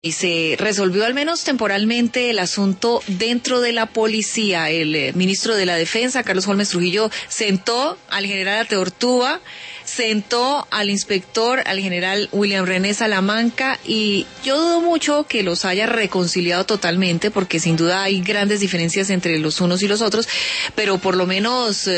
Y se resolvió al menos temporalmente el asunto dentro de la policía. El ministro de la Defensa, Carlos Holmes Trujillo, sentó al general Ateortúa, sentó al inspector, al general William René Salamanca, y yo dudo mucho que los haya reconciliado totalmente, porque sin duda hay grandes diferencias entre los unos y los otros, pero por lo menos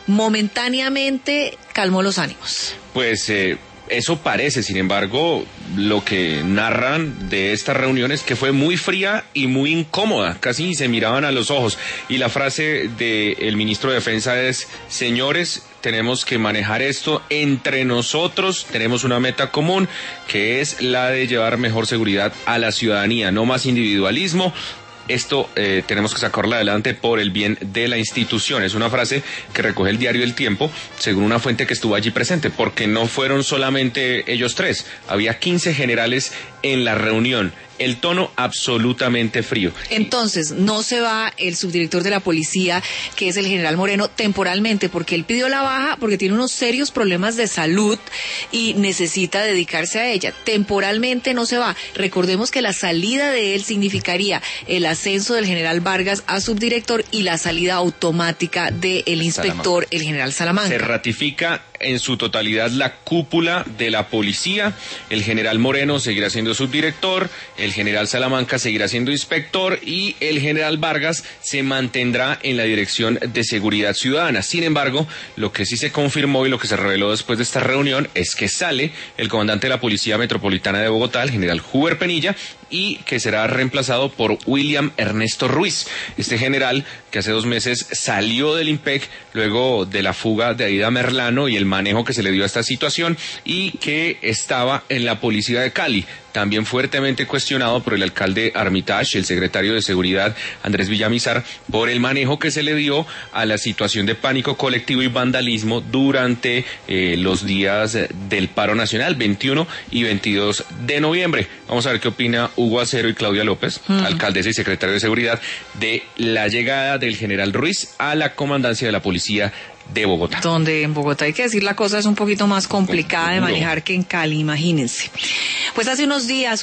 momentáneamente calmó los ánimos. Pues eso parece. Sin embargo, lo que narran de esta reunión es que fue muy fría y muy incómoda, casi se miraban a los ojos, y la frase del ministro de Defensa es: señores, tenemos que manejar esto entre nosotros, tenemos una meta común, que es la de llevar mejor seguridad a la ciudadanía, no más individualismo. Esto tenemos que sacarlo adelante por el bien de la institución. Es una frase que recoge el diario El Tiempo, según una fuente que estuvo allí presente, porque no fueron solamente ellos tres, había 15 generales en la reunión. El tono absolutamente frío. Entonces, no se va el subdirector de la policía, que es el general Moreno, temporalmente, porque él pidió la baja porque tiene unos serios problemas de salud y necesita dedicarse a ella. Temporalmente no se va. Recordemos que la salida de él significaría el ascenso del general Vargas a subdirector y la salida automática del inspector, el general Salamanca. Se ratifica en su totalidad la cúpula de la policía. El general Moreno seguirá siendo subdirector, el general Salamanca seguirá siendo inspector y el general Vargas se mantendrá en la Dirección de Seguridad Ciudadana. Sin embargo, lo que sí se confirmó y lo que se reveló después de esta reunión es que sale el comandante de la Policía Metropolitana de Bogotá, el general Huber Penilla, y que será reemplazado por William Ernesto Ruiz. Este general que hace 2 meses salió del IMPEC luego de la fuga de Aida Merlano y el manejo que se le dio a esta situación, y que estaba en la policía de Cali, también fuertemente cuestionado por el alcalde Armitage y el secretario de Seguridad Andrés Villamizar por el manejo que se le dio a la situación de pánico colectivo y vandalismo durante los días del paro nacional, 21 y 22 de noviembre. Vamos a ver qué opina Hugo Acero y Claudia López, alcaldesa y secretario de Seguridad, de la llegada del general Ruiz a la comandancia de la policía de Bogotá. Donde en Bogotá, hay que decir, la cosa es un poquito más complicada de manejar que en Cali, imagínense. Pues hace unos días